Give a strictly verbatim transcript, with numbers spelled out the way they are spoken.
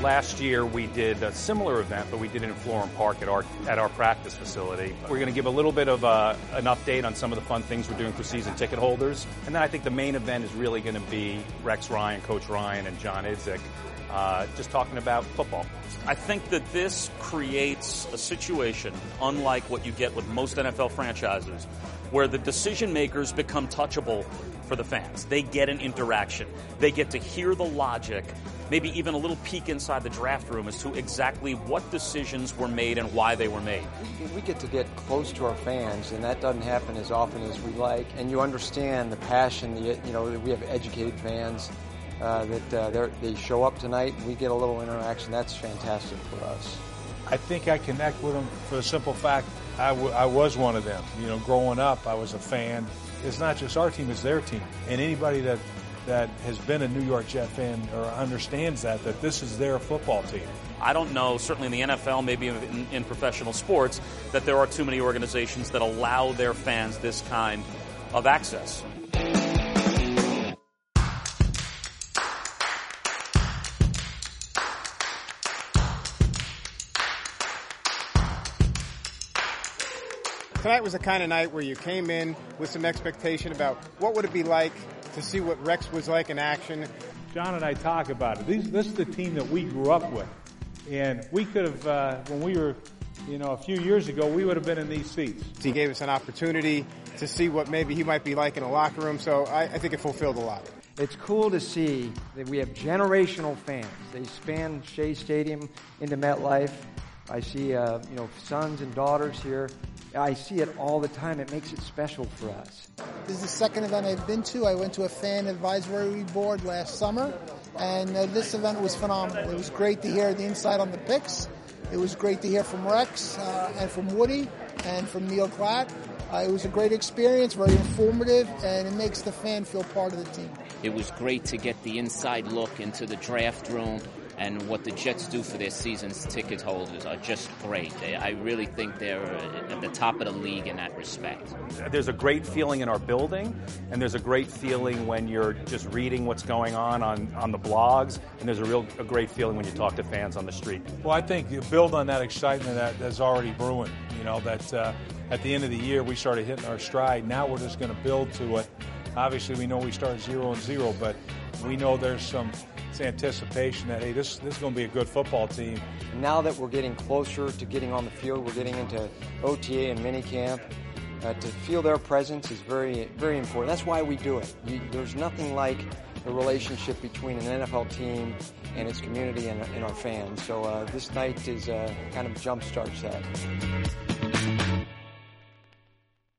last year we did a similar event, but we did it in Florham Park at our at our practice facility. We're going to give a little bit of uh, an update on some of the fun things we're doing for season ticket holders. And then I think the main event is really going to be Rex Ryan, Coach Ryan, and John Idzik uh, just talking about football. I think that this creates a situation unlike what you get with most N F L franchises, where the decision makers become touchable for the fans. They get an interaction. They get to hear the logic, maybe even a little peek inside the draft room as to exactly what decisions were made and why they were made. We get to get close to our fans, and that doesn't happen as often as we like. And you understand the passion. The, you know, we have educated fans uh, that uh, they show up tonight, and we get a little interaction. That's fantastic for us. I think I connect with them for the simple fact I, w- I was one of them. You know, growing up, I was a fan. It's not just our team, it's their team. And anybody that, that has been a New York Jet fan or understands that, that this is their football team. I don't know, certainly in the N F L, maybe in, in professional sports, that there are too many organizations that allow their fans this kind of access. Tonight was the kind of night where you came in with some expectation about what would it be like to see what Rex was like in action. John and I talk about it. These, this is the team that we grew up with. And we could have, uh, when we were, you know, a few years ago, we would have been in these seats. He gave us an opportunity to see what maybe he might be like in a locker room, so I, I think it fulfilled a lot. It's cool to see that we have generational fans. They span Shea Stadium into MetLife. I see, uh, you know, sons and daughters here. I see it all the time. It makes it special for us. This is the second event I've been to. I went to a fan advisory board last summer, and uh, this event was phenomenal. It was great to hear the insight on the picks. It was great to hear from Rex uh, and from Woody and from Neil Klatt. Uh, it was a great experience, very informative, and it makes the fan feel part of the team. It was great to get the inside look into the draft room, and what the Jets do for their season's ticket holders are just great. They, I really think they're at the top of the league in that respect. There's a great feeling in our building, and there's a great feeling when you're just reading what's going on on, on the blogs, and there's a real a great feeling when you talk to fans on the street. Well, I think you build on that excitement that, that's already brewing. You know, that uh, at the end of the year we started hitting our stride. Now we're just going to build to it. Obviously, we know we start zero and zero, but we know there's some anticipation that, hey, this, this is going to be a good football team. Now that we're getting closer to getting on the field, we're getting into O T A and minicamp. Uh, to feel their presence is very, very important. That's why we do it. You, there's nothing like the relationship between an N F L team and its community and, and our fans. So uh, this night is uh, kind of jump starts that.